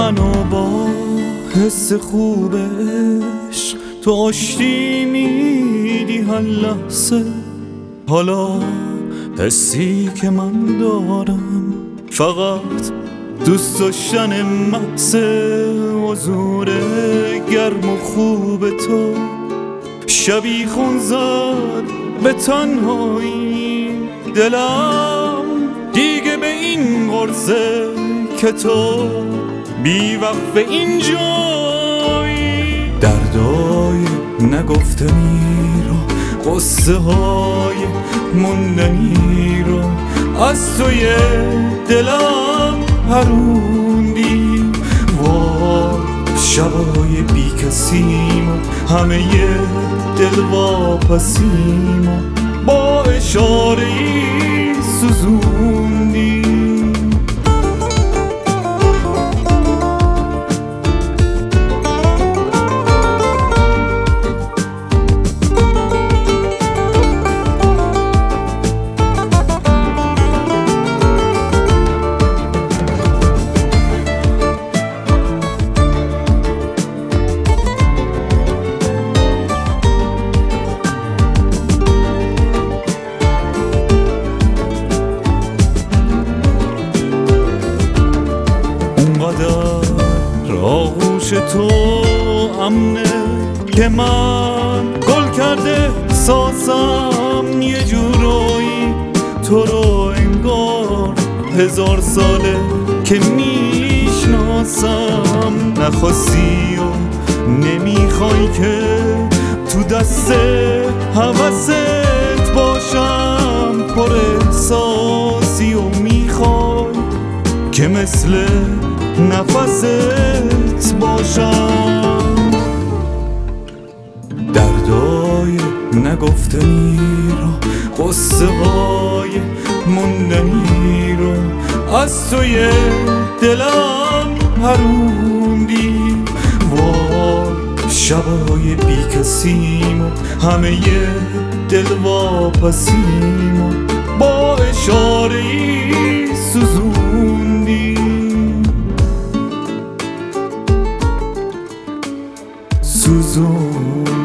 منو با حس خوبش تو آشتی میدی هر لحظه. حالا حسی که من دارم فقط دوست داشتن محض حضور گرم و خوب تو. شبی خون زد به تنهایی دلم دیگه به این غرزه که تو بی وقف اینجایی. دردای نگفتنی رو، قصه های موندنی رو از توی دلم پروندی. وای شبای بی کسیم و همه دل واپسیم و با اشاره ای سوزوندی. آغوش تو امنه که من گل کرده احساسم یه جورایی تو رو انگار 1000 ساله که میشناسم. نخواستی و نمیخوای که تو دست هوست باشم، پر احساسی و میخوای که مثل نفست باشم. دردای نگفتنی رو، قصه های موندنی رو از توی دلم پروندی. وای شبای بی کسیم و همه دل واپسیم و با اشاره ای سوزوندی. سوزون